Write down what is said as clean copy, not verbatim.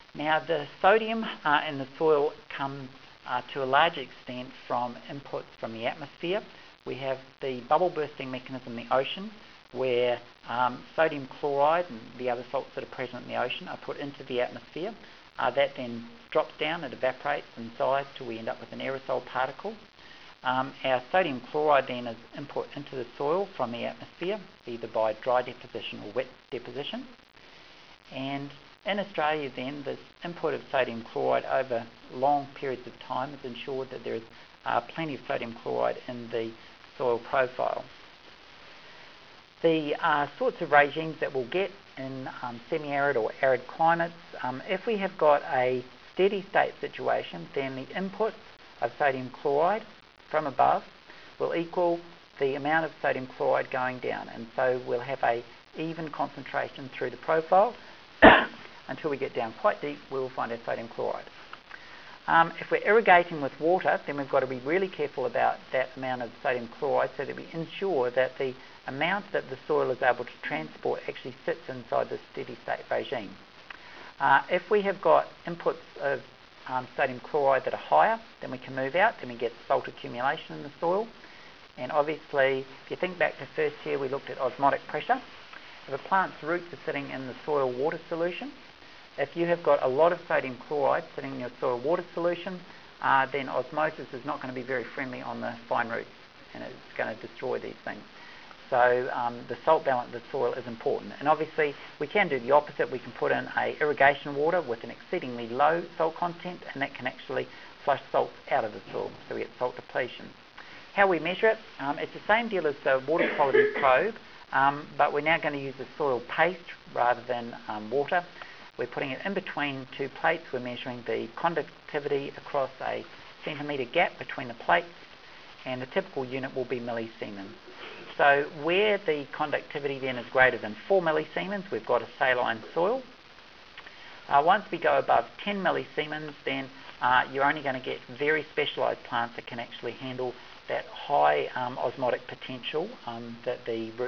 Now, the sodium in the soil comes to a large extent from inputs from the atmosphere. We have the bubble bursting mechanism in the ocean, where sodium chloride and the other salts that are present in the ocean are put into the atmosphere. That then drops down, it evaporates in size till we end up with an aerosol particle. Our sodium chloride then is input into the soil from the atmosphere, either by dry deposition or wet deposition. And in Australia then, this input of sodium chloride over long periods of time has ensured that there is plenty of sodium chloride in the soil profile. The sorts of regimes that we'll get in semi-arid or arid climates, if we have got a steady state situation, then the input of sodium chloride from above will equal the amount of sodium chloride going down, and so we'll have a even concentration through the profile until we get down quite deep where we'll find our sodium chloride. If we're irrigating with water, then we've got to be really careful about that amount of sodium chloride so that we ensure that the amount that the soil is able to transport actually sits inside the steady state regime. If we have got inputs of sodium chloride that are higher, then we can move out, then we get salt accumulation in the soil. And obviously, if you think back to first year, we looked at osmotic pressure. If a plant's roots are sitting in the soil water solution, if you have got a lot of sodium chloride sitting in your soil water solution, then osmosis is not going to be very friendly on the fine roots, and it's going to destroy these things. So the salt balance of the soil is important. And obviously, we can do the opposite. We can put in a irrigation water with an exceedingly low salt content, and that can actually flush salts out of the soil, so we get salt depletion. How we measure it, it's the same deal as the water quality probe, but we're now going to use a soil paste rather than water. We're putting it in between two plates. We're measuring the conductivity across a centimetre gap between the plates, and the typical unit will be millisiemens. So where the conductivity then is greater than 4 millisiemens, we've got a saline soil. Once we go above 10 millisiemens, then you're only going to get very specialised plants that can actually handle that high osmotic potential that the root